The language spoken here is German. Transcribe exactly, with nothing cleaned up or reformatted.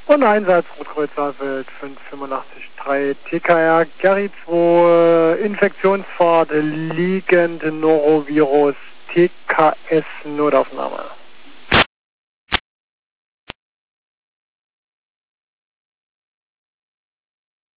Und Einsatz Rotkreuz Saalfeld fünf fünfundachtzig drei T K R Gary zwei Infektionspfad liegend Norovirus T K S Notaufnahme.